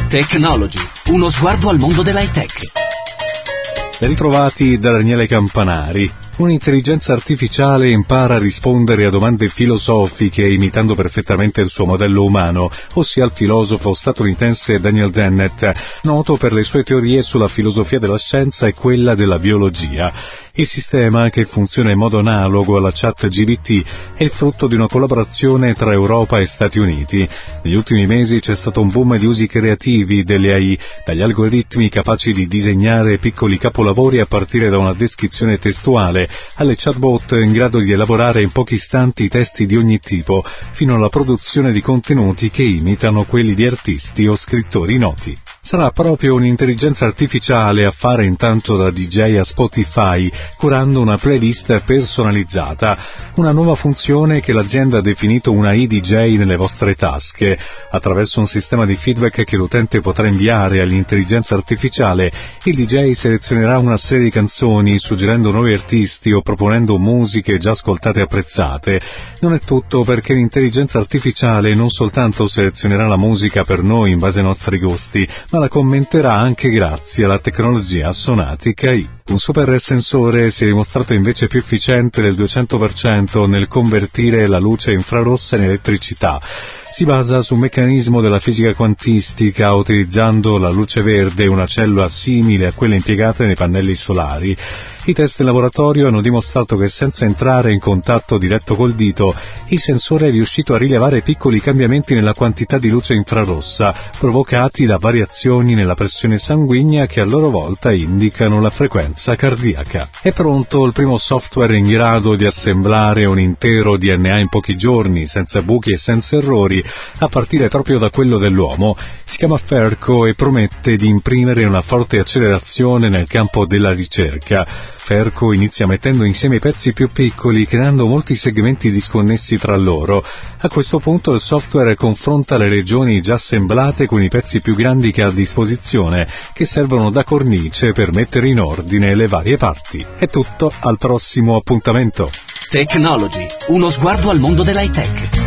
Technology, uno sguardo al mondo dell'high tech. Ben ritrovati da Daniele Campanari. Un'intelligenza artificiale impara a rispondere a domande filosofiche imitando perfettamente il suo modello umano, ossia il filosofo statunitense Daniel Dennett, noto per le sue teorie sulla filosofia della scienza e quella della biologia. Il sistema, che funziona in modo analogo alla ChatGPT, è il frutto di una collaborazione tra Europa e Stati Uniti. Negli ultimi mesi c'è stato un boom di usi creativi delle AI, dagli algoritmi capaci di disegnare piccoli capolavori a partire da una descrizione testuale, alle chatbot in grado di elaborare in pochi istanti testi di ogni tipo, fino alla produzione di contenuti che imitano quelli di artisti o scrittori noti. Sarà proprio un'intelligenza artificiale a fare intanto da DJ a Spotify, curando una playlist personalizzata, una nuova funzione che l'azienda ha definito una iDJ nelle vostre tasche. Attraverso un sistema di feedback che l'utente potrà inviare all'intelligenza artificiale, il DJ selezionerà una serie di canzoni, suggerendo nuovi artisti o proponendo musiche già ascoltate e apprezzate. Non è tutto, perché l'intelligenza artificiale non soltanto selezionerà la musica per noi in base ai nostri gusti, ma la commenterà anche grazie alla tecnologia Sonatic AI. Un super sensore si è dimostrato invece più efficiente del 200% nel convertire la luce infrarossa in elettricità. Si basa su un meccanismo della fisica quantistica, utilizzando la luce verde, una cellula simile a quelle impiegate nei pannelli solari. I test in laboratorio hanno dimostrato che senza entrare in contatto diretto col dito, il sensore è riuscito a rilevare piccoli cambiamenti nella quantità di luce infrarossa, provocati da variazioni nella pressione sanguigna che a loro volta indicano la frequenza cardiaca. È pronto il primo software in grado di assemblare un intero DNA in pochi giorni, senza buchi e senza errori, a partire proprio da quello dell'uomo. Si chiama Ferco e promette di imprimere una forte accelerazione nel campo della ricerca. Ferco inizia mettendo insieme i pezzi più piccoli, creando molti segmenti disconnessi tra loro. A questo punto il software confronta le regioni già assemblate con i pezzi più grandi che ha a disposizione, che servono da cornice per mettere in ordine le varie parti. È tutto, al prossimo appuntamento. Technology, uno sguardo al mondo dell'high tech.